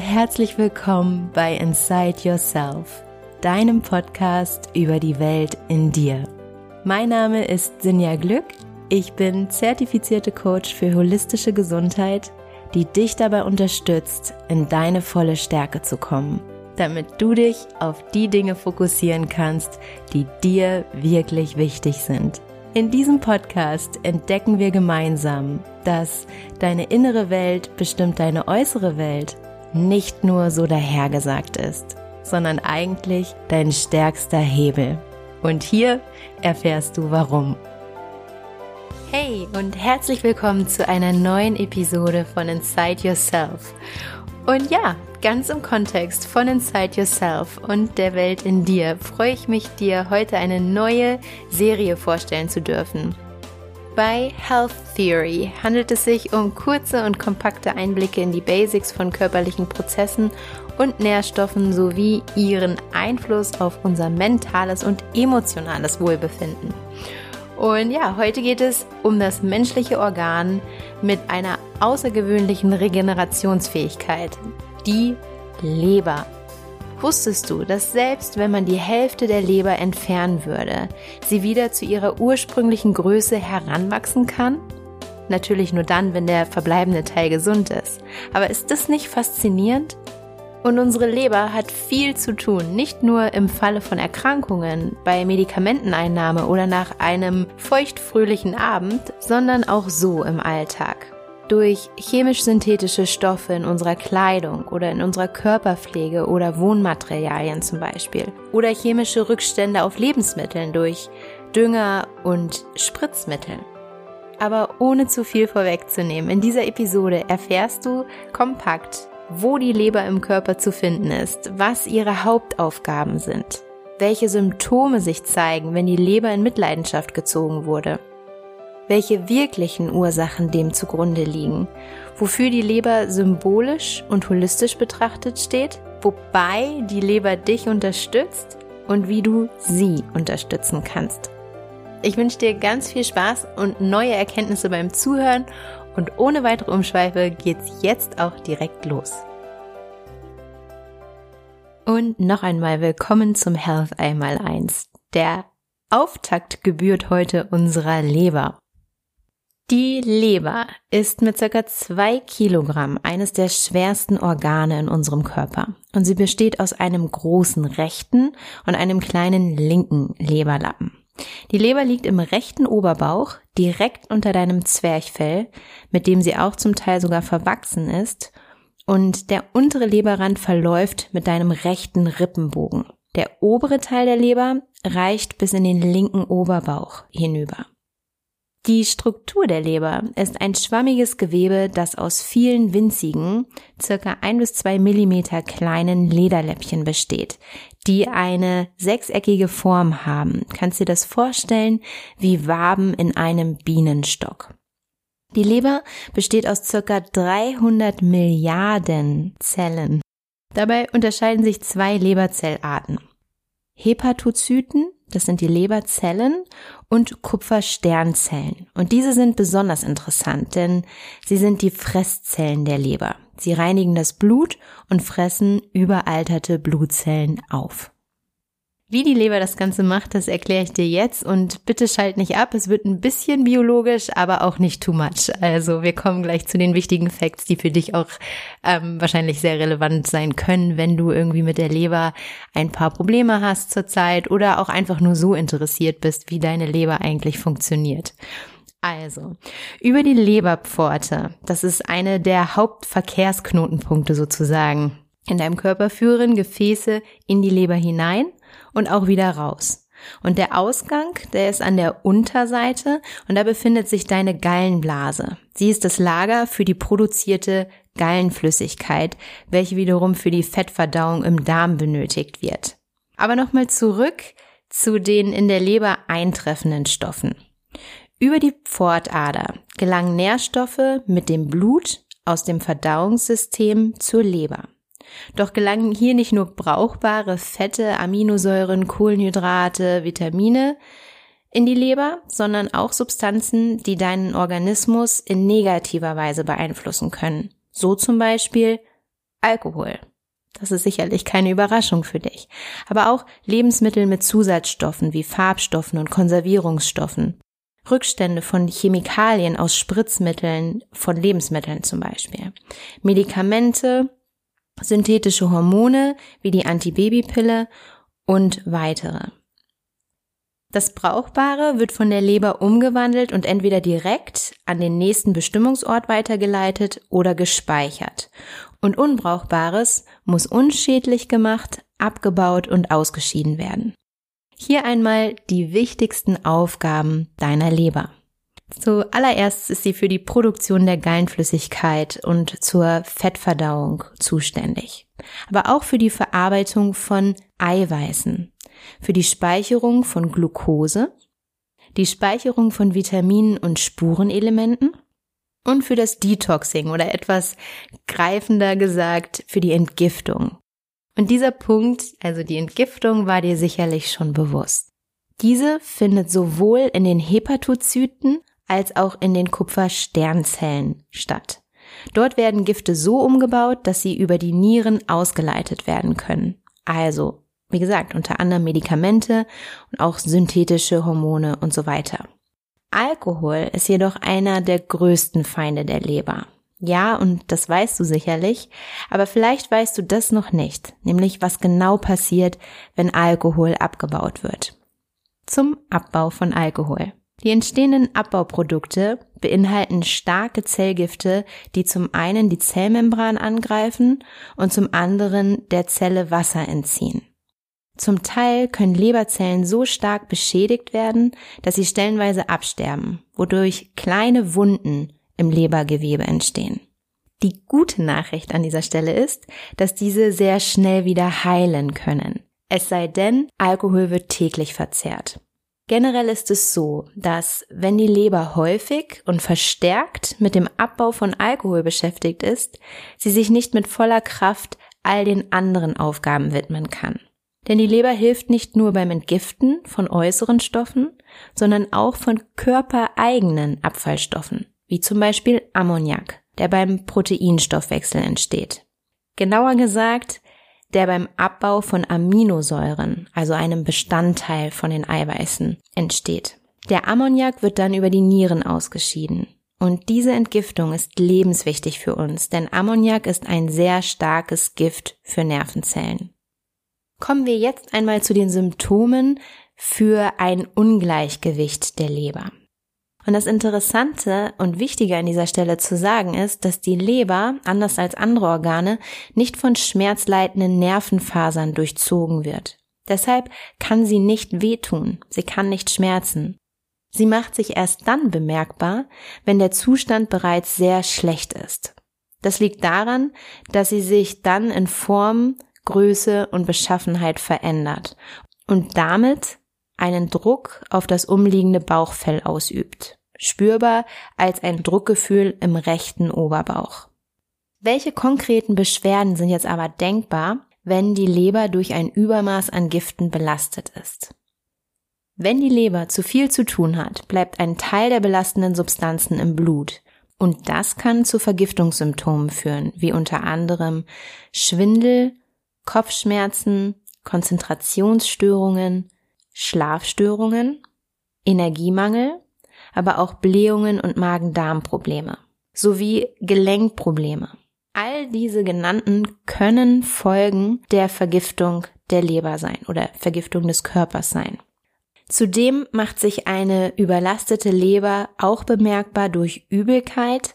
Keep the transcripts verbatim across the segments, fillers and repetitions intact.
herzlich willkommen bei Inside Yourself, deinem Podcast über die Welt in dir. Mein Name ist Sinja Glück, ich bin zertifizierte Coach für holistische Gesundheit, die dich dabei unterstützt, in deine volle Stärke zu kommen, damit du dich auf die Dinge fokussieren kannst, die dir wirklich wichtig sind. In diesem Podcast entdecken wir gemeinsam, dass deine innere Welt bestimmt deine äußere Welt nicht nur so dahergesagt ist, sondern eigentlich dein stärkster Hebel. Und hier erfährst du warum. Hey und herzlich willkommen zu einer neuen Episode von Inside Yourself. Und ja, ganz im Kontext von Inside Yourself und der Welt in dir freue ich mich, dir heute eine neue Serie vorstellen zu dürfen. Bei Health Theory handelt es sich um kurze und kompakte Einblicke in die Basics von körperlichen Prozessen und Nährstoffen sowie ihren Einfluss auf unser mentales und emotionales Wohlbefinden. Und ja, heute geht es um das menschliche Organ mit einer außergewöhnlichen Regenerationsfähigkeit, die Leber. Wusstest du, dass selbst wenn man die Hälfte der Leber entfernen würde, sie wieder zu ihrer ursprünglichen Größe heranwachsen kann? Natürlich nur dann, wenn der verbleibende Teil gesund ist. Aber ist das nicht faszinierend? Und unsere Leber hat viel zu tun, nicht nur im Falle von Erkrankungen, bei Medikamenteneinnahme oder nach einem feuchtfröhlichen Abend, sondern auch so im Alltag. Durch chemisch-synthetische Stoffe in unserer Kleidung oder in unserer Körperpflege oder Wohnmaterialien zum Beispiel. Oder chemische Rückstände auf Lebensmitteln durch Dünger und Spritzmittel. Aber ohne zu viel vorwegzunehmen, in dieser Episode erfährst du kompakt, wo die Leber im Körper zu finden ist, was ihre Hauptaufgaben sind, welche Symptome sich zeigen, wenn die Leber in Mitleidenschaft gezogen wurde, welche wirklichen Ursachen dem zugrunde liegen, wofür die Leber symbolisch und holistisch betrachtet steht, wobei die Leber dich unterstützt und wie du sie unterstützen kannst. Ich wünsche dir ganz viel Spaß und neue Erkenntnisse beim Zuhören und ohne weitere Umschweife geht's jetzt auch direkt los. Und noch einmal willkommen zum Health einmal eins. Der Auftakt gebührt heute unserer Leber. Die Leber ist mit ca. zwei Kilogramm eines der schwersten Organe in unserem Körper und sie besteht aus einem großen rechten und einem kleinen linken Leberlappen. Die Leber liegt im rechten Oberbauch, direkt unter deinem Zwerchfell, mit dem sie auch zum Teil sogar verwachsen ist, und der untere Leberrand verläuft mit deinem rechten Rippenbogen. Der obere Teil der Leber reicht bis in den linken Oberbauch hinüber. Die Struktur der Leber ist ein schwammiges Gewebe, das aus vielen winzigen, circa ein bis zwei Millimeter kleinen Lederläppchen besteht, die eine sechseckige Form haben. Kannst dir das vorstellen wie Waben in einem Bienenstock. Die Leber besteht aus circa dreihundert Milliarden Zellen. Dabei unterscheiden sich zwei Leberzellarten. Hepatozyten, das sind die Leberzellen, und Kupfersternzellen. Und diese sind besonders interessant, denn sie sind die Fresszellen der Leber. Sie reinigen das Blut und fressen überalterte Blutzellen auf. Wie die Leber das Ganze macht, das erkläre ich dir jetzt und bitte schalt nicht ab, es wird ein bisschen biologisch, aber auch nicht too much. Also wir kommen gleich zu den wichtigen Facts, die für dich auch ähm, wahrscheinlich sehr relevant sein können, wenn du irgendwie mit der Leber ein paar Probleme hast zurzeit oder auch einfach nur so interessiert bist, wie deine Leber eigentlich funktioniert. Also, über die Leberpforte, das ist eine der Hauptverkehrsknotenpunkte sozusagen. In deinem Körper führen Gefäße in die Leber hinein und auch wieder raus. Und der Ausgang, der ist an der Unterseite und da befindet sich deine Gallenblase. Sie ist das Lager für die produzierte Gallenflüssigkeit, welche wiederum für die Fettverdauung im Darm benötigt wird. Aber nochmal zurück zu den in der Leber eintreffenden Stoffen. Über die Pfortader gelangen Nährstoffe mit dem Blut aus dem Verdauungssystem zur Leber. Doch gelangen hier nicht nur brauchbare Fette, Aminosäuren, Kohlenhydrate, Vitamine in die Leber, sondern auch Substanzen, die deinen Organismus in negativer Weise beeinflussen können. So zum Beispiel Alkohol. Das ist sicherlich keine Überraschung für dich. Aber auch Lebensmittel mit Zusatzstoffen wie Farbstoffen und Konservierungsstoffen. Rückstände von Chemikalien aus Spritzmitteln, von Lebensmitteln zum Beispiel. Medikamente, synthetische Hormone wie die Antibabypille und weitere. Das Brauchbare wird von der Leber umgewandelt und entweder direkt an den nächsten Bestimmungsort weitergeleitet oder gespeichert. Und Unbrauchbares muss unschädlich gemacht, abgebaut und ausgeschieden werden. Hier einmal die wichtigsten Aufgaben deiner Leber. Zuallererst ist sie für die Produktion der Gallenflüssigkeit und zur Fettverdauung zuständig, aber auch für die Verarbeitung von Eiweißen, für die Speicherung von Glucose, die Speicherung von Vitaminen und Spurenelementen und für das Detoxing oder etwas greifender gesagt für die Entgiftung. Und dieser Punkt, also die Entgiftung, war dir sicherlich schon bewusst. Diese findet sowohl in den Hepatozyten als auch in den Kupfersternzellen statt. Dort werden Gifte so umgebaut, dass sie über die Nieren ausgeleitet werden können. Also, wie gesagt, unter anderem Medikamente und auch synthetische Hormone und so weiter. Alkohol ist jedoch einer der größten Feinde der Leber. Ja, und das weißt du sicherlich, aber vielleicht weißt du das noch nicht, nämlich was genau passiert, wenn Alkohol abgebaut wird. Zum Abbau von Alkohol. Die entstehenden Abbauprodukte beinhalten starke Zellgifte, die zum einen die Zellmembran angreifen und zum anderen der Zelle Wasser entziehen. Zum Teil können Leberzellen so stark beschädigt werden, dass sie stellenweise absterben, wodurch kleine Wunden im Lebergewebe entstehen. Die gute Nachricht an dieser Stelle ist, dass diese sehr schnell wieder heilen können. Es sei denn, Alkohol wird täglich verzehrt. Generell ist es so, dass wenn die Leber häufig und verstärkt mit dem Abbau von Alkohol beschäftigt ist, sie sich nicht mit voller Kraft all den anderen Aufgaben widmen kann. Denn die Leber hilft nicht nur beim Entgiften von äußeren Stoffen, sondern auch von körpereigenen Abfallstoffen, wie zum Beispiel Ammoniak, der beim Proteinstoffwechsel entsteht. Genauer gesagt, der beim Abbau von Aminosäuren, also einem Bestandteil von den Eiweißen, entsteht. Der Ammoniak wird dann über die Nieren ausgeschieden. Und diese Entgiftung ist lebenswichtig für uns, denn Ammoniak ist ein sehr starkes Gift für Nervenzellen. Kommen wir jetzt einmal zu den Symptomen für ein Ungleichgewicht der Leber. Und das Interessante und Wichtige an dieser Stelle zu sagen ist, dass die Leber, anders als andere Organe, nicht von schmerzleitenden Nervenfasern durchzogen wird. Deshalb kann sie nicht wehtun, sie kann nicht schmerzen. Sie macht sich erst dann bemerkbar, wenn der Zustand bereits sehr schlecht ist. Das liegt daran, dass sie sich dann in Form, Größe und Beschaffenheit verändert und damit einen Druck auf das umliegende Bauchfell ausübt, spürbar als ein Druckgefühl im rechten Oberbauch. Welche konkreten Beschwerden sind jetzt aber denkbar, wenn die Leber durch ein Übermaß an Giften belastet ist? Wenn die Leber zu viel zu tun hat, bleibt ein Teil der belastenden Substanzen im Blut. Und das kann zu Vergiftungssymptomen führen, wie unter anderem Schwindel, Kopfschmerzen, Konzentrationsstörungen, Schlafstörungen, Energiemangel, aber auch Blähungen und Magen-Darm-Probleme sowie Gelenkprobleme. All diese genannten können Folgen der Vergiftung der Leber sein oder Vergiftung des Körpers sein. Zudem macht sich eine überlastete Leber auch bemerkbar durch Übelkeit,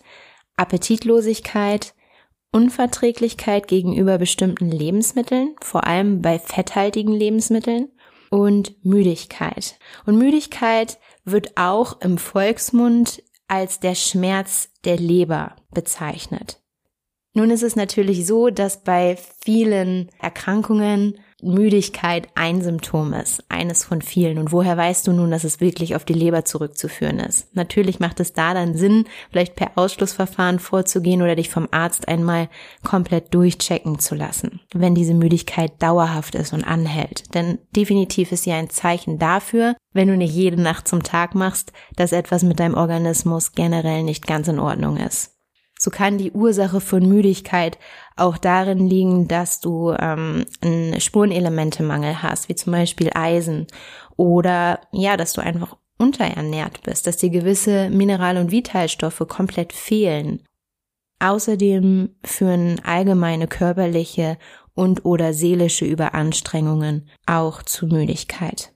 Appetitlosigkeit, Unverträglichkeit gegenüber bestimmten Lebensmitteln, vor allem bei fetthaltigen Lebensmitteln, und Müdigkeit. Und Müdigkeit wird auch im Volksmund als der Schmerz der Leber bezeichnet. Nun ist es natürlich so, dass bei vielen Erkrankungen Müdigkeit ein Symptom ist, eines von vielen. Und woher weißt du nun, dass es wirklich auf die Leber zurückzuführen ist? Natürlich macht es da dann Sinn, vielleicht per Ausschlussverfahren vorzugehen oder dich vom Arzt einmal komplett durchchecken zu lassen, wenn diese Müdigkeit dauerhaft ist und anhält. Denn definitiv ist sie ein Zeichen dafür, wenn du nicht jede Nacht zum Tag machst, dass etwas mit deinem Organismus generell nicht ganz in Ordnung ist. So kann die Ursache von Müdigkeit auch darin liegen, dass du ähm, einen Spurenelementemangel hast, wie zum Beispiel Eisen, oder ja, dass du einfach unterernährt bist, dass dir gewisse Mineral- und Vitalstoffe komplett fehlen. Außerdem führen allgemeine körperliche und oder seelische Überanstrengungen auch zu Müdigkeit.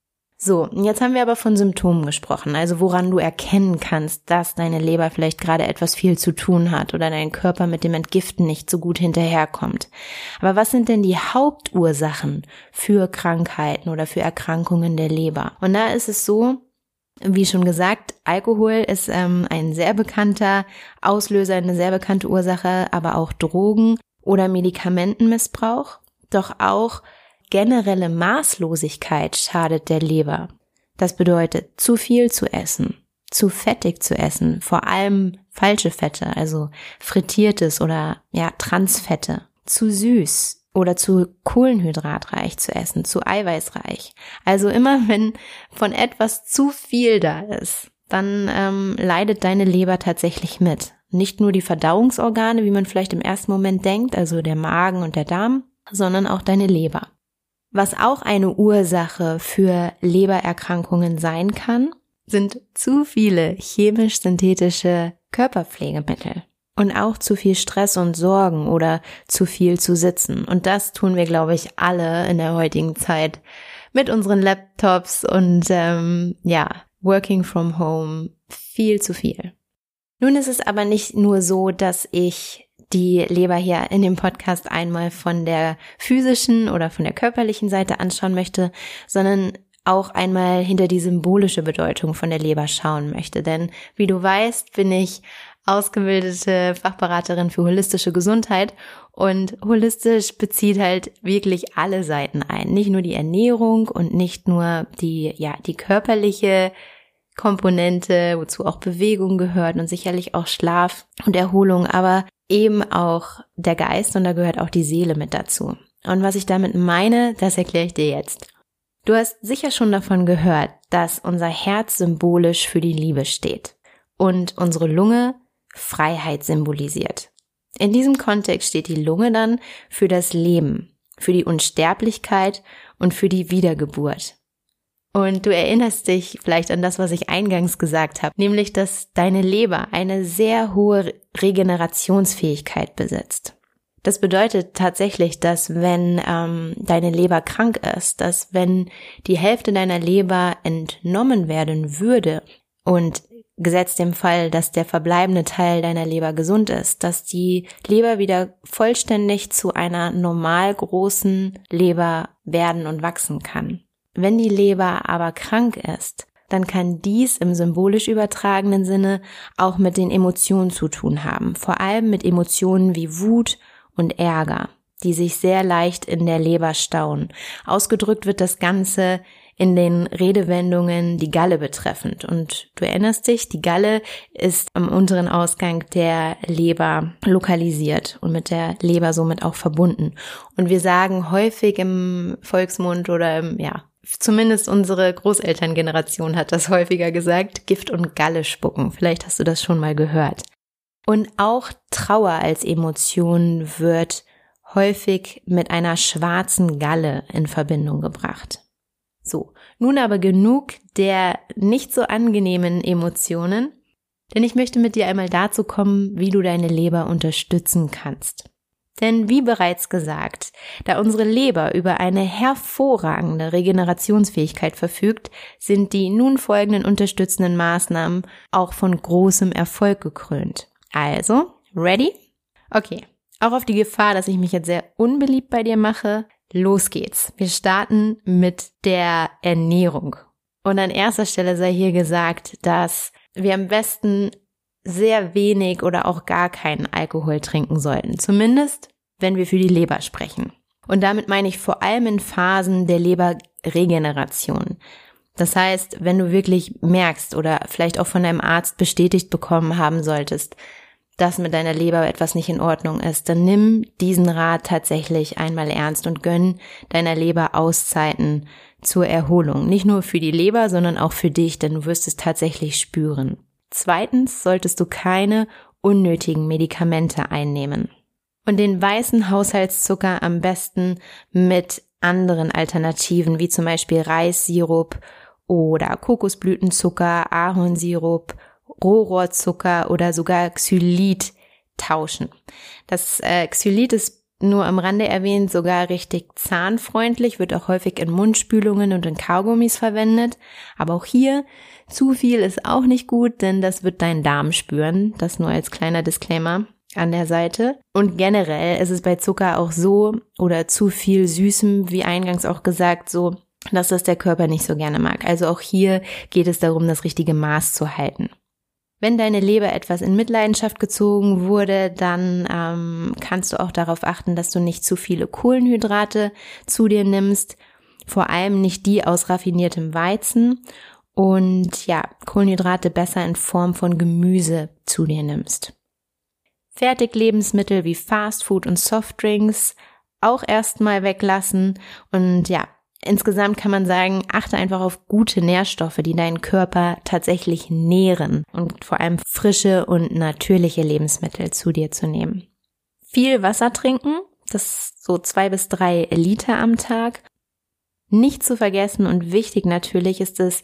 So, jetzt haben wir aber von Symptomen gesprochen, also woran du erkennen kannst, dass deine Leber vielleicht gerade etwas viel zu tun hat oder dein Körper mit dem Entgiften nicht so gut hinterherkommt. Aber was sind denn die Hauptursachen für Krankheiten oder für Erkrankungen der Leber? Und da ist es so, wie schon gesagt, Alkohol ist ähm, ein sehr bekannter Auslöser, eine sehr bekannte Ursache, aber auch Drogen oder Medikamentenmissbrauch, doch auch generelle Maßlosigkeit schadet der Leber. Das bedeutet, zu viel zu essen, zu fettig zu essen, vor allem falsche Fette, also frittiertes oder ja Transfette, zu süß oder zu kohlenhydratreich zu essen, zu eiweißreich. Also immer wenn von etwas zu viel da ist, dann ähm, leidet deine Leber tatsächlich mit. Nicht nur die Verdauungsorgane, wie man vielleicht im ersten Moment denkt, also der Magen und der Darm, sondern auch deine Leber. Was auch eine Ursache für Lebererkrankungen sein kann, sind zu viele chemisch-synthetische Körperpflegemittel und auch zu viel Stress und Sorgen oder zu viel zu sitzen. Und das tun wir, glaube ich, alle in der heutigen Zeit mit unseren Laptops und ähm, ja, working from home, viel zu viel. Nun ist es aber nicht nur so, dass ich die Leber hier in dem Podcast einmal von der physischen oder von der körperlichen Seite anschauen möchte, sondern auch einmal hinter die symbolische Bedeutung von der Leber schauen möchte. Denn wie du weißt, bin ich ausgebildete Fachberaterin für holistische Gesundheit und holistisch bezieht halt wirklich alle Seiten ein. Nicht nur die Ernährung und nicht nur die, ja, die körperliche Komponente, wozu auch Bewegung gehört und sicherlich auch Schlaf und Erholung, aber eben auch der Geist und da gehört auch die Seele mit dazu. Und was ich damit meine, das erkläre ich dir jetzt. Du hast sicher schon davon gehört, dass unser Herz symbolisch für die Liebe steht und unsere Lunge Freiheit symbolisiert. In diesem Kontext steht die Lunge dann für das Leben, für die Unsterblichkeit und für die Wiedergeburt. Und du erinnerst dich vielleicht an das, was ich eingangs gesagt habe, nämlich, dass deine Leber eine sehr hohe Regenerationsfähigkeit besitzt. Das bedeutet tatsächlich, dass wenn ähm, deine Leber krank ist, dass wenn die Hälfte deiner Leber entnommen werden würde und gesetzt dem Fall, dass der verbleibende Teil deiner Leber gesund ist, dass die Leber wieder vollständig zu einer normal großen Leber werden und wachsen kann. Wenn die Leber aber krank ist, dann kann dies im symbolisch übertragenen Sinne auch mit den Emotionen zu tun haben, vor allem mit Emotionen wie Wut und Ärger, die sich sehr leicht in der Leber stauen. Ausgedrückt wird das Ganze in den Redewendungen die Galle betreffend. Und du erinnerst dich, die Galle ist am unteren Ausgang der Leber lokalisiert und mit der Leber somit auch verbunden. Und wir sagen häufig im Volksmund oder im, ja, zumindest unsere Großelterngeneration hat das häufiger gesagt, Gift und Galle spucken. Vielleicht hast du das schon mal gehört. Und auch Trauer als Emotion wird häufig mit einer schwarzen Galle in Verbindung gebracht. So, nun aber genug der nicht so angenehmen Emotionen, denn ich möchte mit dir einmal dazu kommen, wie du deine Leber unterstützen kannst. Denn wie bereits gesagt, da unsere Leber über eine hervorragende Regenerationsfähigkeit verfügt, sind die nun folgenden unterstützenden Maßnahmen auch von großem Erfolg gekrönt. Also, ready? Okay, auch auf die Gefahr, dass ich mich jetzt sehr unbeliebt bei dir mache, los geht's. Wir starten mit der Ernährung. Und an erster Stelle sei hier gesagt, dass wir am besten sehr wenig oder auch gar keinen Alkohol trinken sollten. Zumindest, wenn wir für die Leber sprechen. Und damit meine ich vor allem in Phasen der Leberregeneration. Das heißt, wenn du wirklich merkst oder vielleicht auch von deinem Arzt bestätigt bekommen haben solltest, dass mit deiner Leber etwas nicht in Ordnung ist, dann nimm diesen Rat tatsächlich einmal ernst und gönn deiner Leber Auszeiten zur Erholung. Nicht nur für die Leber, sondern auch für dich, denn du wirst es tatsächlich spüren. Zweitens solltest du keine unnötigen Medikamente einnehmen. Und den weißen Haushaltszucker am besten mit anderen Alternativen, wie zum Beispiel Reissirup oder Kokosblütenzucker, Ahornsirup, Rohrohrzucker oder sogar Xylit tauschen. Das äh, Xylit ist nur am Rande erwähnt, sogar richtig zahnfreundlich, wird auch häufig in Mundspülungen und in Kaugummis verwendet. Aber auch hier, zu viel ist auch nicht gut, denn das wird dein Darm spüren. Das nur als kleiner Disclaimer an der Seite. Und generell ist es bei Zucker auch so, oder zu viel Süßem, wie eingangs auch gesagt, so, dass das der Körper nicht so gerne mag. Also auch hier geht es darum, das richtige Maß zu halten. Wenn deine Leber etwas in Mitleidenschaft gezogen wurde, dann ähm, kannst du auch darauf achten, dass du nicht zu viele Kohlenhydrate zu dir nimmst, vor allem nicht die aus raffiniertem Weizen und ja, Kohlenhydrate besser in Form von Gemüse zu dir nimmst. Fertiglebensmittel wie Fastfood und Softdrinks auch erstmal weglassen und ja, insgesamt kann man sagen, achte einfach auf gute Nährstoffe, die deinen Körper tatsächlich nähren und vor allem frische und natürliche Lebensmittel zu dir zu nehmen. Viel Wasser trinken, das ist so zwei bis drei Liter am Tag. Nicht zu vergessen und wichtig natürlich ist es,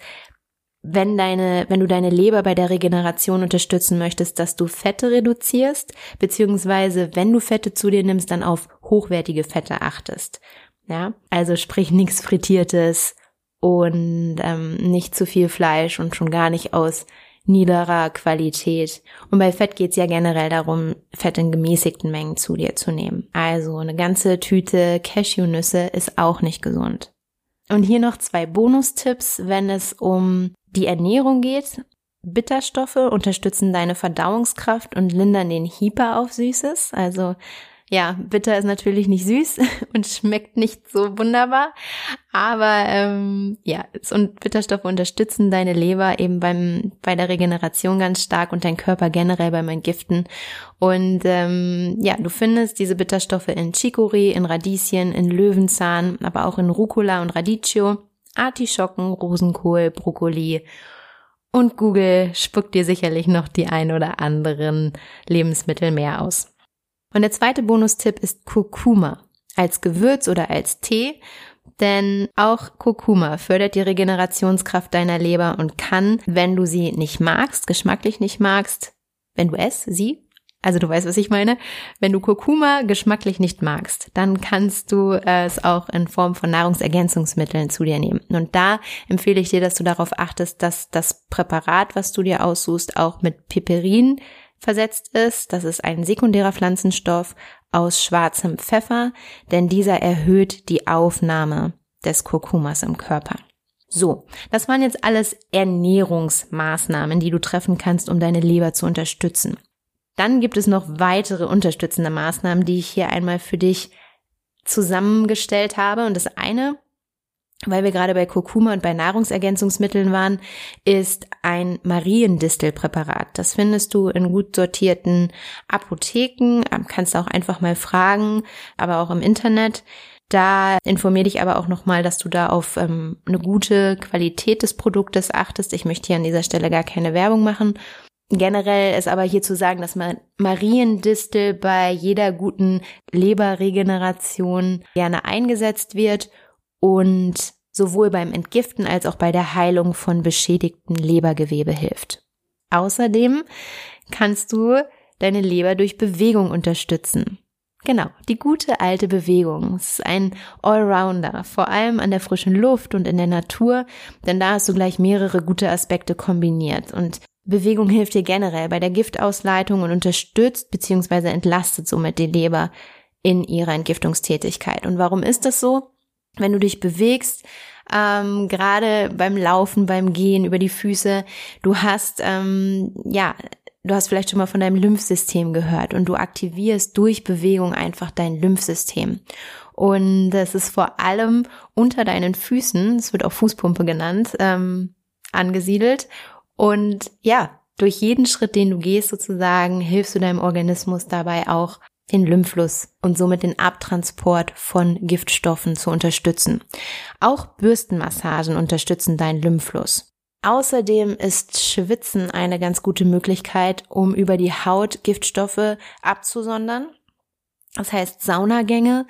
wenn deine, wenn du deine Leber bei der Regeneration unterstützen möchtest, dass du Fette reduzierst, beziehungsweise wenn du Fette zu dir nimmst, dann auf hochwertige Fette achtest. Ja, also sprich nichts Frittiertes und ähm, nicht zu viel Fleisch und schon gar nicht aus niederer Qualität. Und bei Fett geht's ja generell darum, Fett in gemäßigten Mengen zu dir zu nehmen. Also eine ganze Tüte Cashewnüsse ist auch nicht gesund. Und hier noch zwei Bonustipps, wenn es um die Ernährung geht. Bitterstoffe unterstützen deine Verdauungskraft und lindern den Hyper auf Süßes. Also ja, bitter ist natürlich nicht süß und schmeckt nicht so wunderbar, aber ähm, ja, und Bitterstoffe unterstützen deine Leber eben beim bei der Regeneration ganz stark und dein Körper generell beim Entgiften. Und ähm, ja, du findest diese Bitterstoffe in Chicorée, in Radieschen, in Löwenzahn, aber auch in Rucola und Radicchio, Artischocken, Rosenkohl, Brokkoli. Und Google spuckt dir sicherlich noch die ein oder anderen Lebensmittel mehr aus. Und der zweite Bonustipp ist Kurkuma als Gewürz oder als Tee, denn auch Kurkuma fördert die Regenerationskraft deiner Leber und kann, wenn du sie nicht magst, geschmacklich nicht magst, wenn du es, sie, also du weißt, was ich meine, wenn du Kurkuma geschmacklich nicht magst, dann kannst du es auch in Form von Nahrungsergänzungsmitteln zu dir nehmen. Und da empfehle ich dir, dass du darauf achtest, dass das Präparat, was du dir aussuchst, auch mit Piperin versetzt ist. Das ist ein sekundärer Pflanzenstoff aus schwarzem Pfeffer, denn dieser erhöht die Aufnahme des Kurkumas im Körper. So, das waren jetzt alles Ernährungsmaßnahmen, die du treffen kannst, um deine Leber zu unterstützen. Dann gibt es noch weitere unterstützende Maßnahmen, die ich hier einmal für dich zusammengestellt habe. Und das eine, weil wir gerade bei Kurkuma und bei Nahrungsergänzungsmitteln waren, ist ein Mariendistelpräparat. Das findest du in gut sortierten Apotheken, kannst du auch einfach mal fragen, aber auch im Internet. Da informiere dich aber auch nochmal, dass du da auf ähm, eine gute Qualität des Produktes achtest. Ich möchte hier an dieser Stelle gar keine Werbung machen. Generell ist aber hier zu sagen, dass man Mariendistel bei jeder guten Leberregeneration gerne eingesetzt wird und sowohl beim Entgiften als auch bei der Heilung von beschädigtem Lebergewebe hilft. Außerdem kannst du deine Leber durch Bewegung unterstützen. Genau, die gute alte Bewegung. Es ist ein Allrounder, vor allem an der frischen Luft und in der Natur, denn da hast du gleich mehrere gute Aspekte kombiniert. Und Bewegung hilft dir generell bei der Giftausleitung und unterstützt bzw. entlastet somit die Leber in ihrer Entgiftungstätigkeit. Und warum ist das so? Wenn du dich bewegst, ähm, gerade beim Laufen, beim Gehen über die Füße, du hast, ähm, ja, du hast vielleicht schon mal von deinem Lymphsystem gehört und du aktivierst durch Bewegung einfach dein Lymphsystem. Und das ist vor allem unter deinen Füßen, es wird auch Fußpumpe genannt, ähm, angesiedelt. Und ja, durch jeden Schritt, den du gehst sozusagen, hilfst du deinem Organismus dabei auch, den Lymphfluss und somit den Abtransport von Giftstoffen zu unterstützen. Auch Bürstenmassagen unterstützen deinen Lymphfluss. Außerdem ist Schwitzen eine ganz gute Möglichkeit, um über die Haut Giftstoffe abzusondern. Das heißt Saunagänge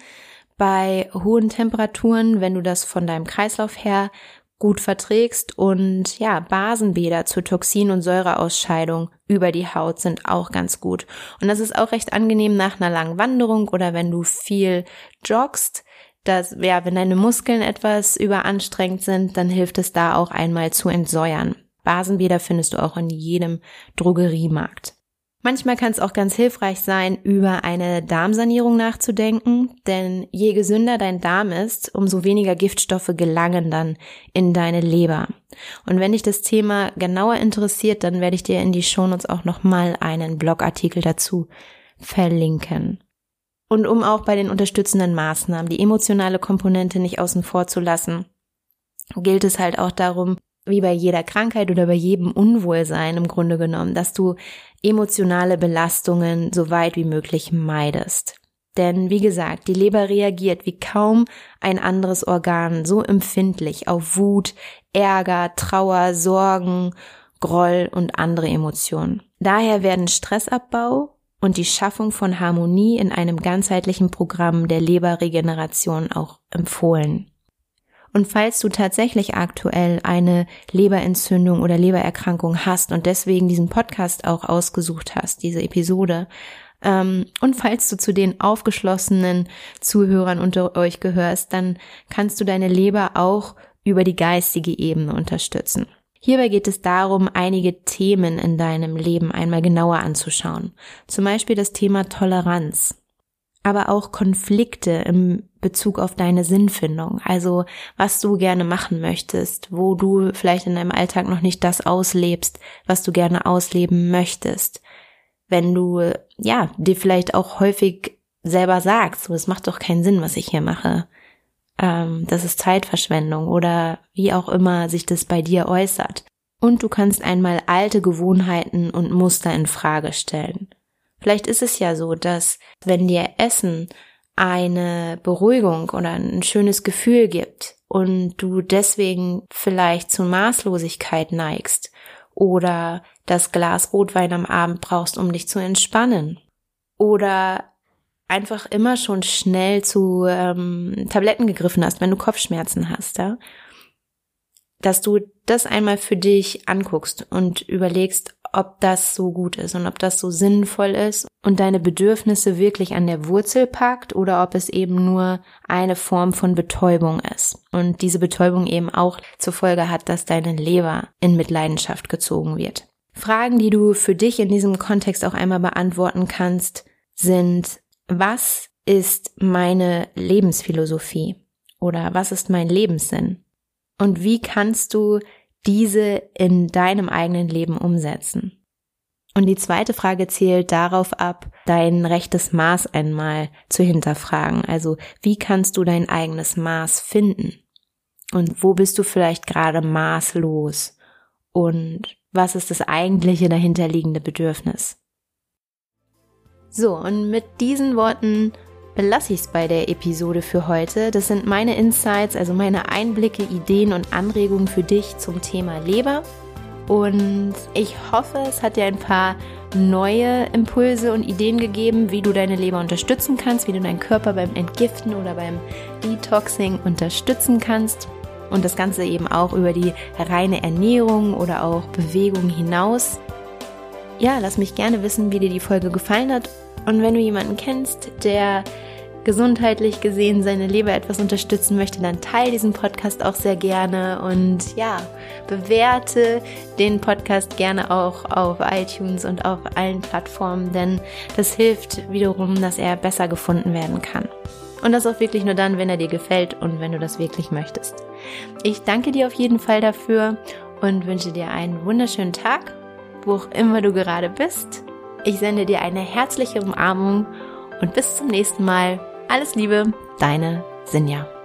bei hohen Temperaturen, wenn du das von deinem Kreislauf her gut verträgst, und ja, Basenbäder zur Toxin- und Säureausscheidung über die Haut sind auch ganz gut. Und das ist auch recht angenehm nach einer langen Wanderung oder wenn du viel joggst. Dass, ja, wenn deine Muskeln etwas überanstrengt sind, dann hilft es da auch einmal zu entsäuern. Basenbäder findest du auch in jedem Drogeriemarkt. Manchmal kann es auch ganz hilfreich sein, über eine Darmsanierung nachzudenken, denn je gesünder dein Darm ist, umso weniger Giftstoffe gelangen dann in deine Leber. Und wenn dich das Thema genauer interessiert, dann werde ich dir in die Shownotes auch nochmal einen Blogartikel dazu verlinken. Und um auch bei den unterstützenden Maßnahmen die emotionale Komponente nicht außen vor zu lassen, gilt es halt auch darum, wie bei jeder Krankheit oder bei jedem Unwohlsein im Grunde genommen, dass du emotionale Belastungen so weit wie möglich meidest. Denn wie gesagt, die Leber reagiert wie kaum ein anderes Organ so empfindlich auf Wut, Ärger, Trauer, Sorgen, Groll und andere Emotionen. Daher werden Stressabbau und die Schaffung von Harmonie in einem ganzheitlichen Programm der Leberregeneration auch empfohlen. Und falls du tatsächlich aktuell eine Leberentzündung oder Lebererkrankung hast und deswegen diesen Podcast auch ausgesucht hast, diese Episode, ähm, und falls du zu den aufgeschlossenen Zuhörern unter euch gehörst, dann kannst du deine Leber auch über die geistige Ebene unterstützen. Hierbei geht es darum, einige Themen in deinem Leben einmal genauer anzuschauen. Zum Beispiel das Thema Toleranz, aber auch Konflikte im Bezug auf deine Sinnfindung. Also was du gerne machen möchtest, wo du vielleicht in deinem Alltag noch nicht das auslebst, was du gerne ausleben möchtest. Wenn du, ja, dir vielleicht auch häufig selber sagst, so, es macht doch keinen Sinn, was ich hier mache. Das ist Zeitverschwendung oder wie auch immer sich das bei dir äußert. Und du kannst einmal alte Gewohnheiten und Muster in Frage stellen. Vielleicht ist es ja so, dass wenn dir Essen eine Beruhigung oder ein schönes Gefühl gibt und du deswegen vielleicht zu Maßlosigkeit neigst oder das Glas Rotwein am Abend brauchst, um dich zu entspannen oder einfach immer schon schnell zu ähm, Tabletten gegriffen hast, wenn du Kopfschmerzen hast, ja? Dass du das einmal für dich anguckst und überlegst, ob das so gut ist und ob das so sinnvoll ist und deine Bedürfnisse wirklich an der Wurzel packt oder ob es eben nur eine Form von Betäubung ist und diese Betäubung eben auch zur Folge hat, dass deine Leber in Mitleidenschaft gezogen wird. Fragen, die du für dich in diesem Kontext auch einmal beantworten kannst, sind: Was ist meine Lebensphilosophie oder was ist mein Lebenssinn? Und wie kannst du diese in deinem eigenen Leben umsetzen? Und die zweite Frage zielt darauf ab, dein rechtes Maß einmal zu hinterfragen. Also wie kannst du dein eigenes Maß finden? Und wo bist du vielleicht gerade maßlos? Und was ist das eigentliche dahinterliegende Bedürfnis? So, und mit diesen Worten belasse ich es bei der Episode für heute. Das sind meine Insights, also meine Einblicke, Ideen und Anregungen für dich zum Thema Leber. Und ich hoffe, es hat dir ein paar neue Impulse und Ideen gegeben, wie du deine Leber unterstützen kannst, wie du deinen Körper beim Entgiften oder beim Detoxing unterstützen kannst. Und das Ganze eben auch über die reine Ernährung oder auch Bewegung hinaus. Ja, lass mich gerne wissen, wie dir die Folge gefallen hat. Und wenn du jemanden kennst, der gesundheitlich gesehen seine Leber etwas unterstützen möchte, dann teile diesen Podcast auch sehr gerne und ja, bewerte den Podcast gerne auch auf iTunes und auf allen Plattformen, denn das hilft wiederum, dass er besser gefunden werden kann. Und das auch wirklich nur dann, wenn er dir gefällt und wenn du das wirklich möchtest. Ich danke dir auf jeden Fall dafür und wünsche dir einen wunderschönen Tag, wo auch immer du gerade bist. Ich sende dir eine herzliche Umarmung und bis zum nächsten Mal. Alles Liebe, deine Sinja.